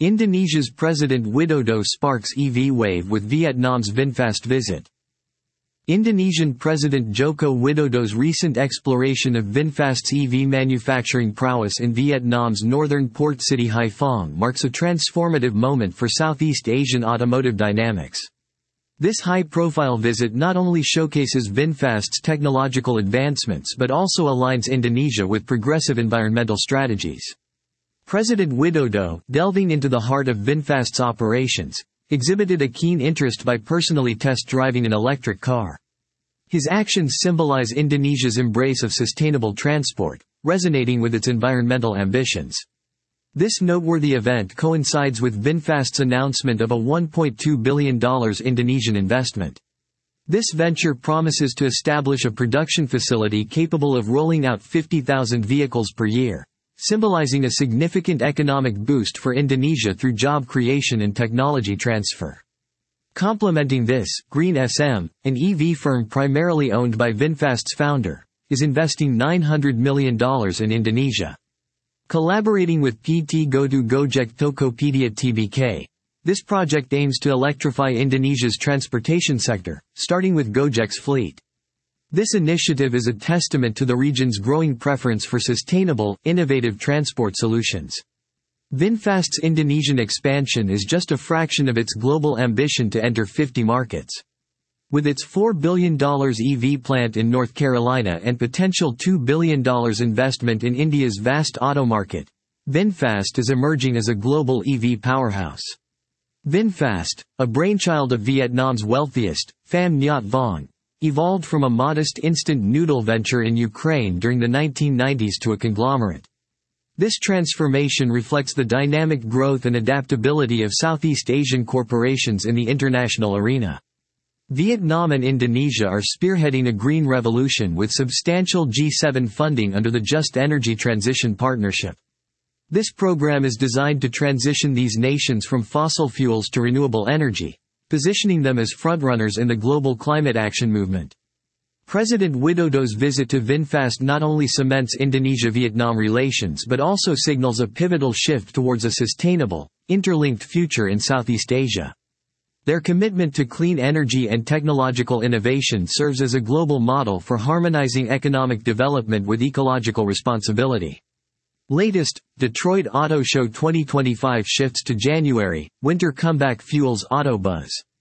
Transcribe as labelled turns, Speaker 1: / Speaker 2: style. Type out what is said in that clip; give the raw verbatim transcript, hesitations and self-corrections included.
Speaker 1: Indonesia's President Widodo sparks E V wave with Vietnam's VinFast visit. Indonesian President Joko Widodo's recent exploration of VinFast's E V manufacturing prowess in Vietnam's northern port city Haiphong marks a transformative moment for Southeast Asian automotive dynamics. This high-profile visit not only showcases VinFast's technological advancements but also aligns Indonesia with progressive environmental strategies. President Widodo, delving into the heart of VinFast's operations, exhibited a keen interest by personally test-driving an electric car. His actions symbolize Indonesia's embrace of sustainable transport, resonating with its environmental ambitions. This noteworthy event coincides with VinFast's announcement of a one point two billion dollars Indonesian investment. This venture promises to establish a production facility capable of rolling out fifty thousand vehicles per year, symbolizing a significant economic boost for Indonesia through job creation and technology transfer. Complementing this, Green S M, an E V firm primarily owned by VinFast's founder, is investing nine hundred million dollars in Indonesia. Collaborating with P T GoTo Gojek Tokopedia T B K, this project aims to electrify Indonesia's transportation sector, starting with Gojek's fleet. This initiative is a testament to the region's growing preference for sustainable, innovative transport solutions. VinFast's Indonesian expansion is just a fraction of its global ambition to enter fifty markets. With its four billion dollars E V plant in North Carolina and potential two billion dollars investment in India's vast auto market, VinFast is emerging as a global E V powerhouse. VinFast, a brainchild of Vietnam's wealthiest, Pham Nhat Vuong, evolved from a modest instant noodle venture in Ukraine during the nineteen nineties to a conglomerate. This transformation reflects the dynamic growth and adaptability of Southeast Asian corporations in the international arena. Vietnam and Indonesia are spearheading a green revolution with substantial G seven funding under the Just Energy Transition Partnership. This program is designed to transition these nations from fossil fuels to renewable energy, positioning them as frontrunners in the global climate action movement. President Widodo's visit to VinFast not only cements Indonesia-Vietnam relations but also signals a pivotal shift towards a sustainable, interlinked future in Southeast Asia. Their commitment to clean energy and technological innovation serves as a global model for harmonizing economic development with ecological responsibility. Latest, Detroit Auto Show twenty twenty-five shifts to January, winter comeback fuels auto buzz.